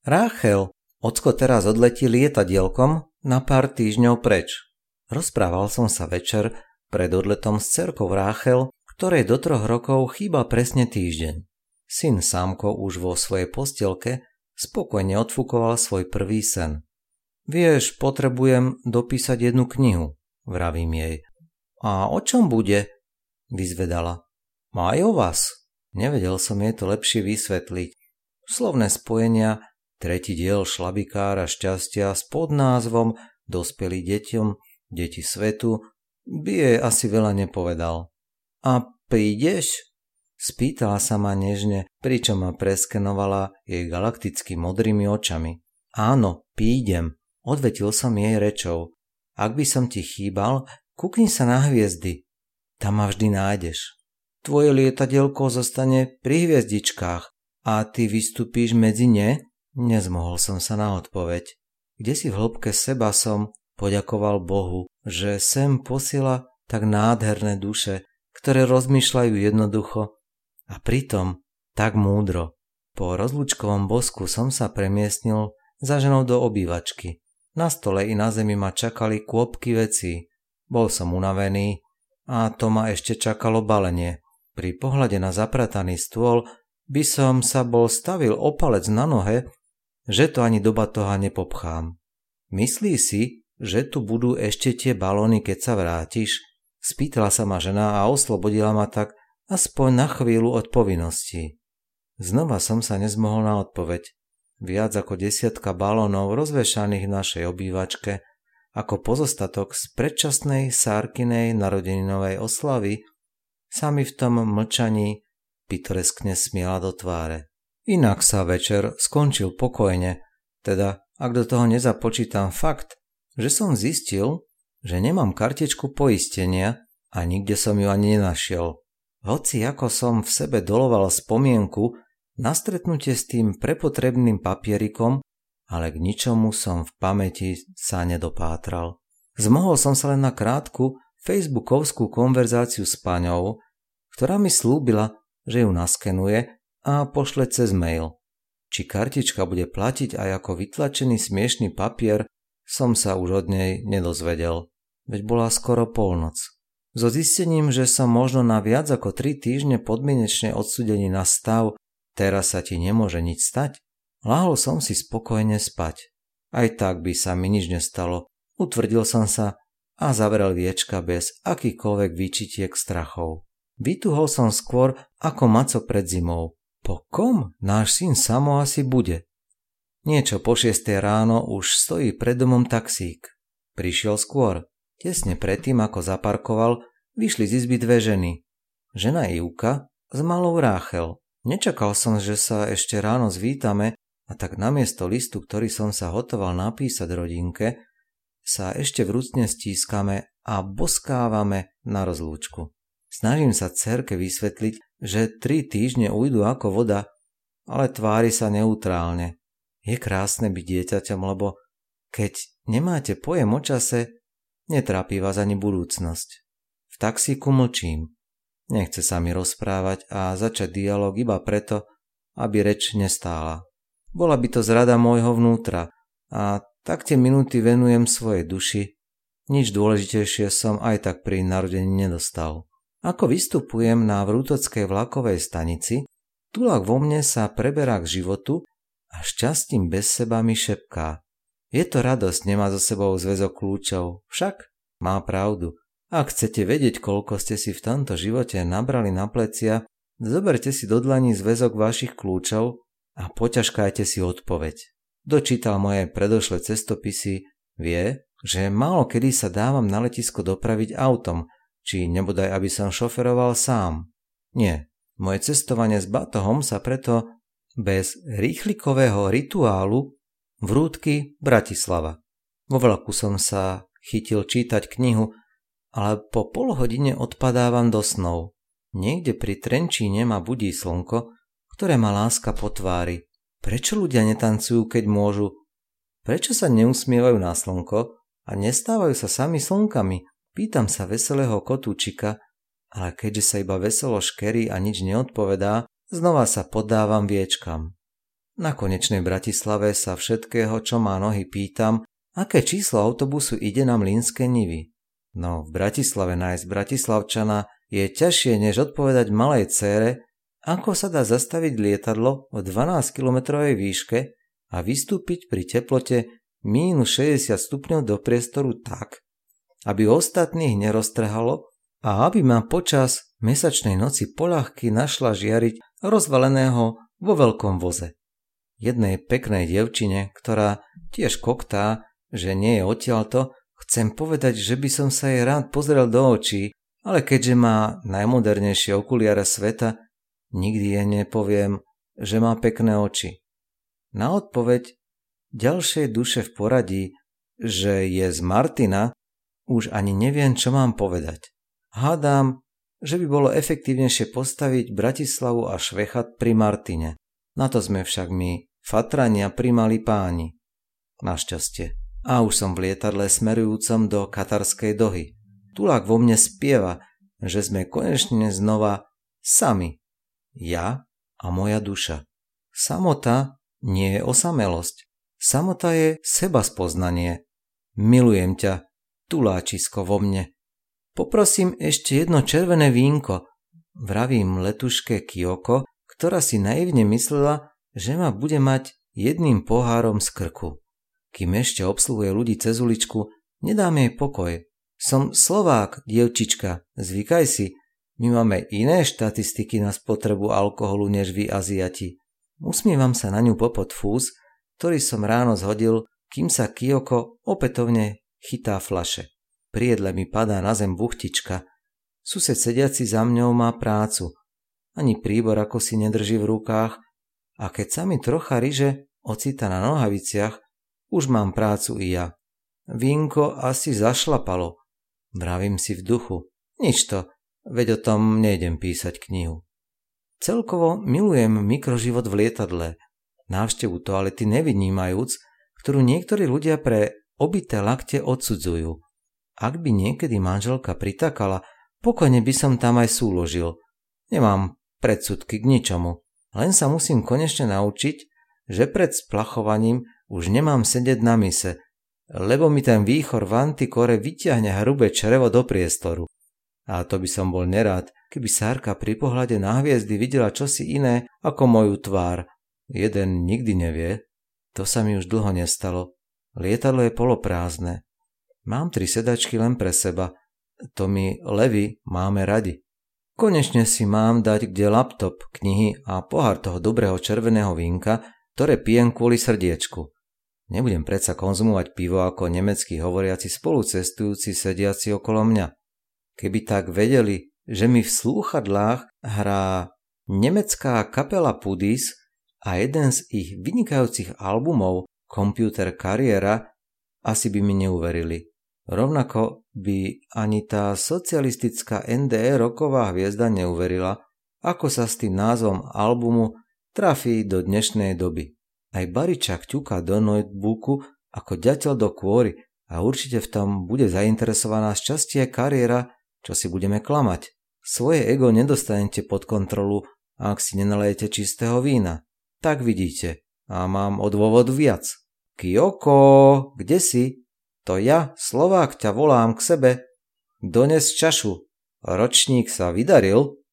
Ráchel, ocko teraz odletí lietadielkom na pár týždňov preč. Rozprával som sa večer pred odletom s dcerkou Ráchel, ktorej do 3 rokov chýbal presne týždeň. Syn Sámko už vo svojej postielke spokojne odfúkoval svoj prvý sen. Vieš, potrebujem dopísať jednu knihu, vravím jej. A o čom bude? Vyzvedala. Aj o vás. Nevedel som jej to lepšie vysvetliť. Slovné spojenia, 3. diel Šlabikára šťastia s podnázvom Dospelí deťom, deti svetu, by jej asi veľa nepovedal. A prídeš? Spýtala sa ma nežne, pričom ma preskenovala jej galakticky modrými očami. Áno, prídem, odvetil som jej rečou. Ak by som ti chýbal, kúkni sa na hviezdy. Tam ma vždy nájdeš. Tvoje lietadielko zostane pri hviezdičkách a ty vystúpíš medzi ne? Nezmohol som sa na odpoveď. Kdesi v hĺbke seba som poďakoval Bohu, že sem posiela tak nádherné duše, ktoré rozmýšľajú jednoducho a pritom tak múdro. Po rozlúčkovom bosku som sa premiestnil za ženou do obývačky. Na stole i na zemi ma čakali kôpky vecí. Bol som unavený a to ma ešte čakalo balenie. Pri pohľade na zaprataný stôl by som sa bol stavil o palec na nohe, že to ani do batoha nepopchám. Myslíš si, že tu budú ešte tie balóny, keď sa vrátiš? Spýtala sa ma žena a oslobodila ma tak aspoň na chvíľu od povinností. Znova som sa nezmohol na odpoveď. Viac ako 10 balónov rozvešaných v našej obývačke ako pozostatok z predčasnej Sárkinej narodeninovej oslavy sa mi v tom mlčaní pitoreskne smiela do tváre. Inak sa večer skončil pokojne, teda ak do toho nezapočítam fakt, že som zistil, že nemám kartičku poistenia a nikde som ju ani nenašiel. Hoci ako som v sebe doloval spomienku na stretnutie s tým prepotrebným papierikom, ale k ničomu som v pamäti sa nedopátral. Zmohol som sa len na krátku facebookovskú konverzáciu s paňou, ktorá mi slúbila, že ju naskenuje a pošle cez mail. Či kartička bude platiť aj ako vytlačený smiešný papier, som sa už od nej nedozvedel, veď bola skoro polnoc. So zistením, že som možno na viac ako 3 týždne podmienečne odsúdený na stav teraz sa ti nemôže nič stať, ľahol som si spokojne spať. Aj tak by sa mi nič nestalo, utvrdil som sa a zavrel viečka bez akýchkoľvek výčitiek strachov. Vytuhol som skôr ako maco pred zimou. Po kom náš syn Samo asi bude? Niečo po 6 ráno už stojí pred domom taxík. Prišiel skôr. Tesne predtým, ako zaparkoval, vyšli z izby 2 ženy. Žena Ivka s malou Ráchel. Nečakal som, že sa ešte ráno zvítame a tak namiesto listu, ktorý som sa hotoval napísať rodinke, sa ešte vrúcne stískame a boskávame na rozlúčku. Snažím sa dcerke vysvetliť, že 3 týždne ujdu ako voda, ale tvári sa neutrálne. Je krásne byť dieťaťom, lebo keď nemáte pojem o čase, netrápi vás ani budúcnosť. V taxíku mlčím. Nechce sa mi rozprávať a začať dialog iba preto, aby reč nestála. Bola by to zrada môjho vnútra a tak tie minúty venujem svojej duši. Nič dôležitejšie som aj tak pri narodení nedostal. Ako vystupujem na Vrútockej vlakovej stanici, tulák vo mne sa preberá k životu a šťastím bez seba mi šepká. Je to radosť nemá so sebou zväzok kľúčov, však má pravdu. Ak chcete vedieť, koľko ste si v tomto živote nabrali na plecia, zoberte si do dlaní zväzok vašich kľúčov a poťažkajte si odpoveď. Dočítal moje predošlé cestopisy, vie, že málo kedy sa dávam na letisko dopraviť autom, či nebodaj, aby som šoferoval sám. Nie, moje cestovanie s batohom sa preto bez rýchlikového rituálu Vrútky Bratislava. Vo vlaku som sa chytil čítať knihu, ale po polhodine odpadávam do snov. Niekde pri Trenčíne ma budí slnko, ktoré ma láska po tvári. Prečo ľudia netancujú, keď môžu? Prečo sa neusmievajú na slnko a nestávajú sa sami slnkami? Pýtam sa veselého kotúčika, ale keďže sa iba veselo škerí a nič neodpovedá, znova sa poddávam viečkam. Na konečnej Bratislave sa všetkého, čo má nohy, pýtam, aké číslo autobusu ide na Mlynské Nivy. No, v Bratislave nájsť Bratislavčana je ťažšie, než odpovedať malej dcére, ako sa dá zastaviť lietadlo o 12-kilometrovej výške a vystúpiť pri teplote minus 60 stupňov do priestoru tak, aby ostatných neroztrhalo a aby ma počas mesačnej noci poľahky našla žiariť rozvaleného vo veľkom voze. Jednej peknej dievčine, ktorá tiež koktá, že nie je odtiaľto, chcem povedať, že by som sa jej rád pozrel do očí, ale keďže má najmodernejšie okuliare sveta, nikdy jej nepoviem, že má pekné oči. Na odpoveď ďalšej duše v poradí, že je z Martina, už ani neviem, čo mám povedať. Hádam, že by bolo efektívnejšie postaviť Bratislavu a Švechat pri Martine. Na to sme však my, fatrania, primali páni. Našťastie. A už som v lietadle smerujúcom do Katarskej Dohy. Tulák vo mne spieva, že sme konečne znova sami. Ja a moja duša. Samota nie je osamelosť. Samota je sebaspoznanie. Milujem ťa, tuláčisko vo mne. Poprosím ešte jedno červené vínko, vravím letuške Kyoko, ktorá si naivne myslela, že ma bude mať jedným pohárom z krku. Kým ešte obsluhuje ľudí cez uličku, nedám jej pokoj. Som Slovák, dievčička, zvykaj si. My máme iné štatistiky na spotrebu alkoholu než vy Aziati. Usmievam sa na ňu popod fús, ktorý som ráno zhodil, kým sa Kyoko opätovne chytá fľaše. Pri jedle mi padá na zem buchtička. Sused sediaci za mňou má prácu. Ani príbor ako si nedrží v rukách a keď sa mi trocha ryže ocita na nohaviciach, už mám prácu i ja. Vínko asi zašlapalo. Vravím si v duchu. Nič to, veď o tom nejdem písať knihu. Celkovo milujem mikroživot v lietadle. Návštevu toalety nevynímajúc, ktorú niektorí ľudia pre obité lakte odsudzujú. Ak by niekedy manželka pritakala, pokojne by som tam aj súložil. Nemám predsudky k ničomu. Len sa musím konečne naučiť, že pred splachovaním už nemám sedieť na mise, lebo mi ten výchor v antikore vyťahne hrubé črevo do priestoru. A to by som bol nerád, keby Sárka pri pohľade na hviezdy videla čosi iné ako moju tvár. Jeden nikdy nevie. To sa mi už dlho nestalo. Lietadlo je poloprázdne. Mám 3 sedačky len pre seba. To my, levy, máme radi. Konečne si mám dať kde laptop, knihy a pohár toho dobrého červeného vínka, ktoré pijem kvôli srdiečku. Nebudem predsa konzumovať pivo ako nemeckí hovoriaci spolucestujúci sediaci okolo mňa. Keby tak vedeli, že mi v slúchadlách hrá nemecká kapela Pudis a jeden z ich vynikajúcich albumov Computer Kariéra, asi by mi neuverili. Rovnako by ani tá socialistická NDE roková hviezda neuverila, ako sa s tým názvom albumu trafí do dnešnej doby. Aj Baričak ťuká do notebooku ako ďateľ do kôry a určite v tom bude zainteresovaná šťastie kariéra, čo si budeme klamať. Svoje ego nedostanete pod kontrolu, ak si nenalejete čistého vína. Tak vidíte. A mám o dôvod viac. Kyoko, kde si? To ja, Slovák, ťa volám k sebe. Dones čašu. Ročník sa vydaril.